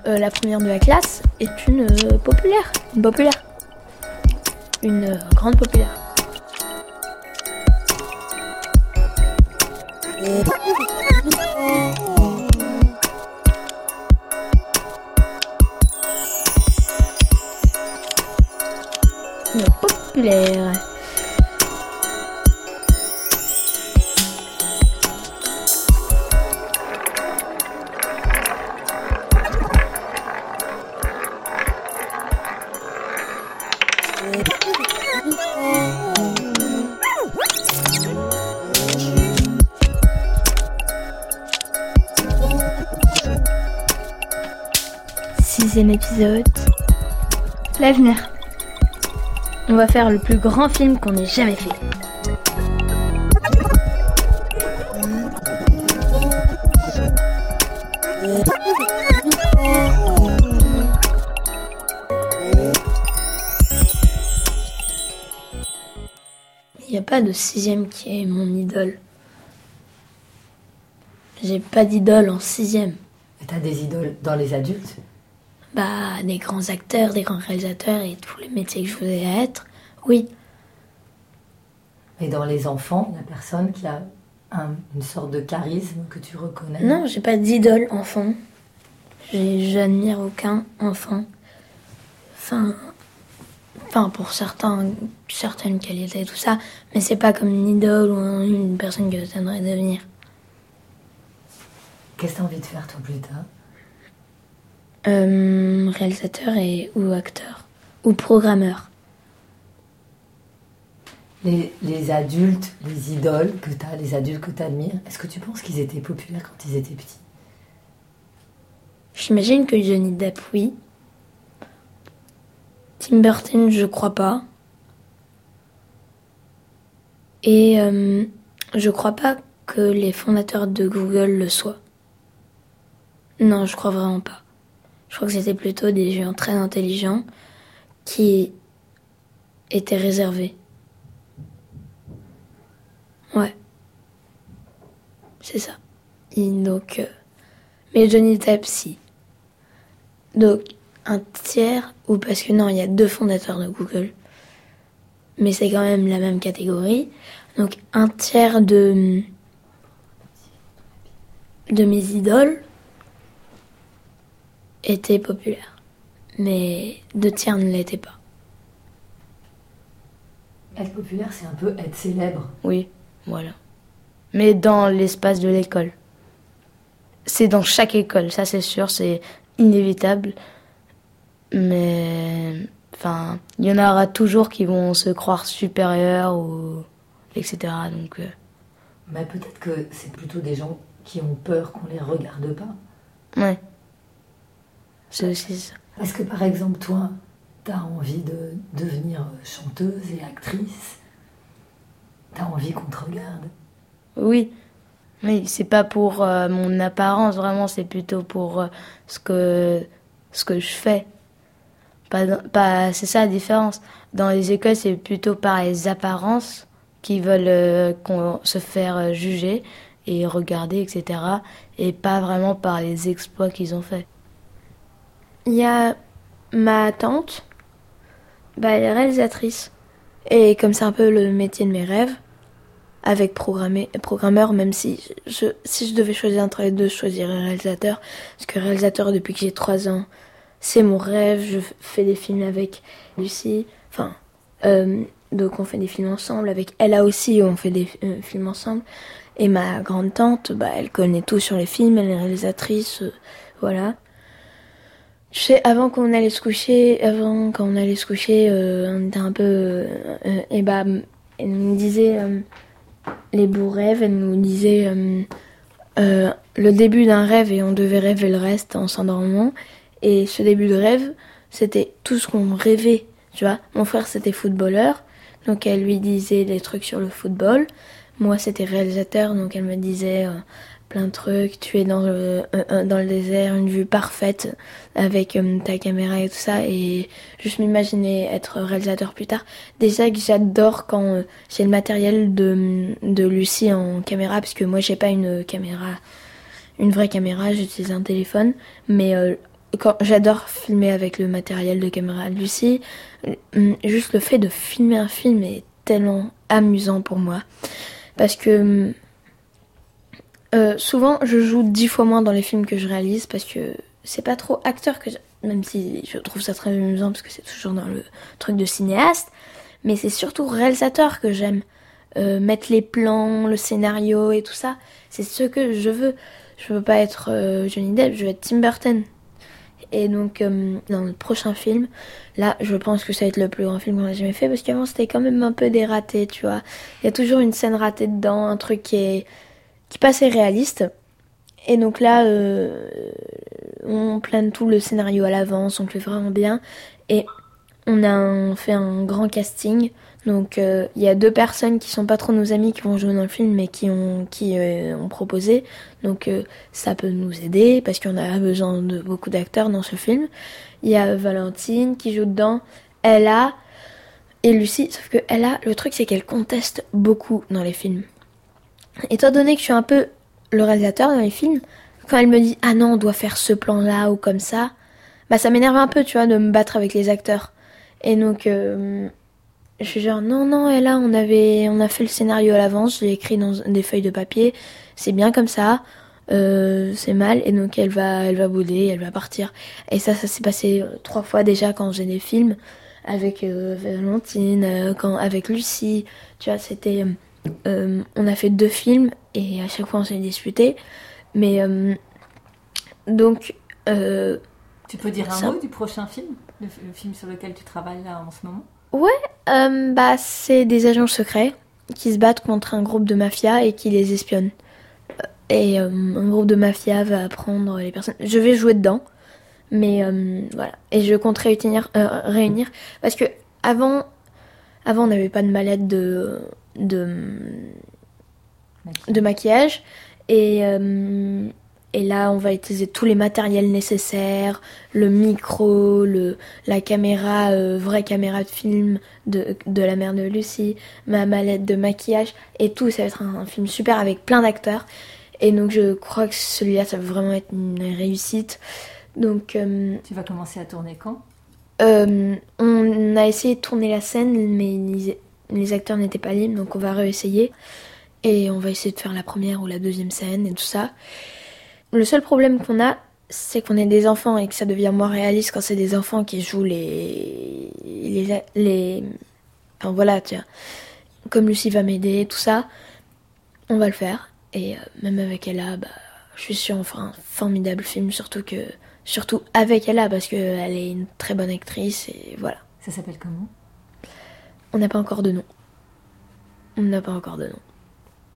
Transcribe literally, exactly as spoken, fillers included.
euh, la première de la classe est une euh, populaire. Une populaire. Une euh, grande populaire. Une populaire. Sixième épisode. L'avenir. On va faire le plus grand film qu'on ait jamais fait. Il n'y a pas de sixième qui est mon idole. J'ai pas d'idole en sixième. Et t'as des idoles dans les adultes ? Bah, des grands acteurs, des grands réalisateurs et tous les métiers que je voulais être, oui. Et dans les enfants, la personne qui a un, une sorte de charisme que tu reconnais ? Non, j'ai pas d'idole enfant. J'ai, j'admire aucun enfant. Enfin, enfin pour certains, certaines qualités et tout ça, mais c'est pas comme une idole ou une personne que j'aimerais devenir. Qu'est-ce que t'as envie de faire toi plus tard ? Euh, réalisateur et ou acteur ou programmeur. Les, les adultes, les idoles que t'as, les adultes que t'admires, est-ce que tu penses qu'ils étaient populaires quand ils étaient petits ? J'imagine que Johnny Depp, oui. Tim Burton, je crois pas. Et euh, je crois pas que les fondateurs de Google le soient. Non, je crois vraiment pas. Je crois que c'était plutôt des gens très intelligents qui étaient réservés. Ouais. C'est ça. Et donc, euh... mais Johnny Depp, si. Donc, un tiers, ou parce que non, il y a deux fondateurs de Google. Mais c'est quand même la même catégorie. Donc, un tiers de, de mes idoles était populaire, mais deux tiers ne l'étaient pas. Être populaire, c'est un peu être célèbre. Oui, voilà. Mais dans l'espace de l'école. C'est dans chaque école, ça c'est sûr, c'est inévitable. Mais, enfin, il y en aura toujours qui vont se croire supérieurs, ou et cetera. Donc, euh... Mais peut-être que c'est plutôt des gens qui ont peur qu'on les regarde pas. Ouais. C'est aussi ça. Est-ce que par exemple, toi, t'as envie de devenir chanteuse et actrice ? T'as envie qu'on te regarde ? Oui. Oui, c'est pas pour euh, mon apparence, vraiment, c'est plutôt pour euh, ce que ce que je fais. Pas, pas, c'est ça la différence. Dans les écoles, c'est plutôt par les apparences qui veulent euh, qu'on, se faire euh, juger et regarder, et cetera. Et pas vraiment par les exploits qu'ils ont faits. Il y a ma tante, bah, elle est réalisatrice. Et comme c'est un peu le métier de mes rêves, avec programmé, programmeur, même si je, si je devais choisir entre les deux, je choisirais réalisateur. Parce que réalisateur, depuis que j'ai trois ans, c'est mon rêve. Je fais des films avec Lucie. Enfin, euh, donc on fait des films ensemble. Avec Ella aussi, on fait des euh, films ensemble. Et ma grande tante, bah, elle connaît tout sur les films, elle est réalisatrice, euh, voilà. Je sais, avant qu'on allait se coucher, avant qu'on allait se coucher, euh, on était un peu, euh, euh, et bah, elle nous disait euh, les beaux rêves, elle nous disait euh, euh, le début d'un rêve et on devait rêver le reste en s'endormant. Et ce début de rêve, c'était tout ce qu'on rêvait, tu vois. Mon frère, c'était footballeur, donc elle lui disait des trucs sur le football. Moi, c'était réalisateur, donc elle me disait euh, plein de trucs. Tu es dans le, euh, dans le désert, une vue parfaite avec euh, ta caméra et tout ça. Et juste m'imaginer être réalisateur plus tard. Déjà que j'adore quand euh, j'ai le matériel de, de Lucie en caméra, parce que moi, j'ai pas une caméra, une vraie caméra, j'utilise un téléphone. Mais euh, quand j'adore filmer avec le matériel de caméra de Lucie. Juste le fait de filmer un film est tellement amusant pour moi. Parce que euh, souvent, je joue dix fois moins dans les films que je réalise parce que c'est pas trop acteur que je... Même si je trouve ça très amusant parce que c'est toujours dans le truc de cinéaste. Mais c'est surtout réalisateur que j'aime. Euh, mettre les plans, le scénario et tout ça. C'est ce que je veux. Je veux pas être euh, Johnny Depp, je veux être Tim Burton. Et donc, euh, dans le prochain film, là, je pense que ça va être le plus grand film qu'on a jamais fait, parce qu'avant, c'était quand même un peu des ratés, tu vois. Il y a toujours une scène ratée dedans, un truc qui est qui passait réaliste. Et donc là, euh, on plane tout le scénario à l'avance, on le fait vraiment bien. Et on a un, fait un grand casting. Donc, il euh, y a deux personnes qui sont pas trop nos amis qui vont jouer dans le film, mais qui ont, qui, euh, ont proposé. Donc, euh, ça peut nous aider, parce qu'on a besoin de beaucoup d'acteurs dans ce film. Il y a Valentine qui joue dedans, Ella et Lucie. Sauf que Ella, le truc, c'est qu'elle conteste beaucoup dans les films. Étant donné que je suis un peu le réalisateur dans les films, quand elle me dit « Ah non, on doit faire ce plan-là » ou comme ça, bah ça m'énerve un peu, tu vois, de me battre avec les acteurs. Et donc... Euh, je suis genre, non, non, et là, on avait, on a fait le scénario à l'avance, je l'ai écrit dans des feuilles de papier, c'est bien comme ça, euh, c'est mal, et donc elle va, elle va bouder, elle va partir. Et ça, ça s'est passé trois fois déjà quand j'ai des films, avec euh, Valentine, euh, quand, avec Lucie, tu vois, c'était, euh, on a fait deux films, et à chaque fois on s'est disputé, mais, euh, donc, euh, Tu peux dire un ça... mot du prochain film, le, le film sur lequel tu travailles là en ce moment? Ouais, euh, bah c'est des agents secrets qui se battent contre un groupe de mafia et qui les espionnent. Et euh, un groupe de mafia va prendre les personnes. Je vais jouer dedans, mais euh, voilà. Et je compte réunir, euh, réunir parce que avant, avant on n'avait pas de mallette de de de maquillage et euh, Et là, on va utiliser tous les matériels nécessaires, le micro, le, la caméra, euh, vraie caméra de film de, de la mère de Lucie, ma mallette de maquillage, et tout. Ça va être un, un film super avec plein d'acteurs. Et donc, je crois que celui-là, ça va vraiment être une réussite. Donc, euh, tu vas commencer à tourner quand? euh, On a essayé de tourner la scène, mais les, les acteurs n'étaient pas libres, donc on va réessayer. Et on va essayer de faire la première ou la deuxième scène et tout ça. Le seul problème qu'on a, c'est qu'on est des enfants et que ça devient moins réaliste quand c'est des enfants qui jouent les... les... les... Enfin voilà, tu vois. Comme Lucie va m'aider, tout ça, on va le faire. Et euh, même avec Ella, bah, je suis sûre on fera un formidable film, surtout que... Surtout avec Ella, parce qu'elle est une très bonne actrice, et voilà. Ça s'appelle comment? On n'a pas encore de nom. On n'a pas encore de nom.